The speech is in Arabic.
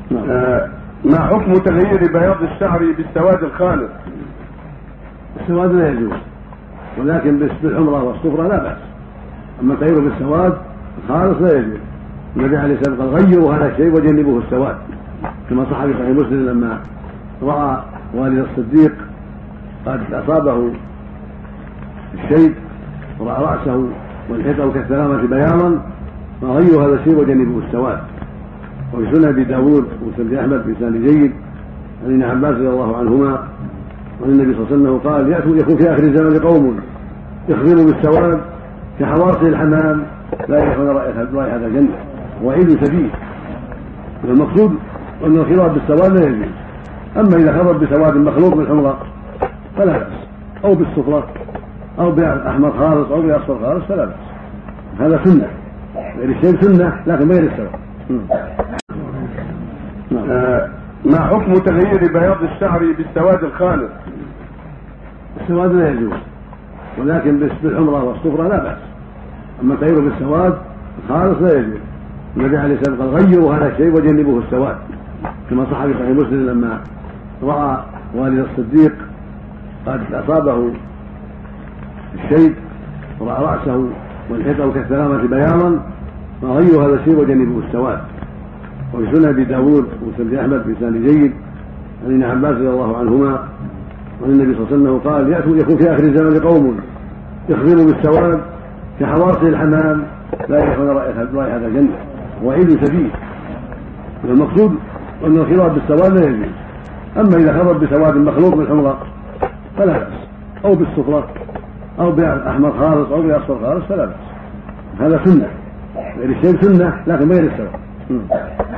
ما حكم تغيير بياض الشعر بالسواد الخالص؟ السواد لا يجوز، ولكن بالحمرة والصفرة لا بأس. أما تغييره بالسواد الخالص لا يجوز. النبي عليه الصلاة والسلام قال غيروا هذا الشيء وجنبوه السواد، كما صح في صحيح مسلم لما رأى والد الصديق قد أصابه الشيب ورأى رأسه والحقه كالسلامة بياضا فغيروا هذا الشيء وجنبوه السواد. وفي سنن أبي داود وسنن أحمد بإسناد جيد عن ابن عباس رضي الله عنهما عن النبي صلى الله عليه وسلم قال يكون في آخر الزمان قوم يخضروا بالسواد كحواصل الحمام لا يريحون رائحة الجنة وعيد شديد. والمقصود أن الخضاب بالسواد لا يجوز. أما إذا خضب بسواد مخلوط بالحمرة فلا بأس، أو بالصفرة أو بأحمر خالص أو بأصفر خالص فلا بأس. هذا سنة، غير الشيء سنة لكن غير السواد. ما حكم تغيير بياض الشعر بالسواد الخالص؟ السواد لا يجوز، ولكن بالحمرة والصفرة لا بأس. أما تغييره بالسواد الخالص لا يجوز. النبي عليه الصلاة والسلام قال غيروا هذا الشيء وجنبوه السواد، كما صح في صحيح مسلم لما رأى والد الصديق قد أصابه الشيب ورأى رأسه والحقه كالسلامة بياضا فغيروا هذا الشيء وجنبوه السواد. وفي سنن أبي داود وسنن أحمد بإسناد جيد عن ابن عباس رضي الله عنهما عن النبي صلى الله عليه وسلم قال يكون في آخر الزمان قوم يخضروا بالسواد كحواصل الحمام لا يريحون رائحة الجنة وعيد شديد. والمقصود أن الخضاب بالسواد لا يجوز. أما إذا خضب بسواد مخلوط بالحمرة فلا بأس، أو بالصفرة أو بأحمر خالص أو بأصفر خالص فلا بأس. هذا سنة، غير الشيء سنة لكن غير السواد.